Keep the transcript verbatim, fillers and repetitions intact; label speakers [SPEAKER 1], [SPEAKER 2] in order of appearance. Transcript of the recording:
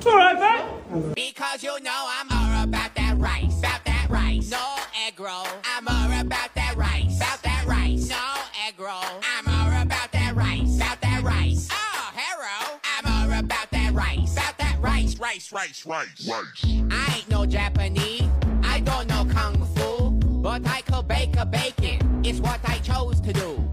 [SPEAKER 1] All right, mate.
[SPEAKER 2] Because you know I'm all about that rice, about that rice. No egg roll. I'm all about that rice, about that rice. No egg roll. I'm all about that rice, about that rice. Oh, hero. I'm all about that rice, about that rice, rice, rice, rice, rice. I ain't no Japanese. I don't know kung fu, but I could bake a bacon. It's what I chose to do.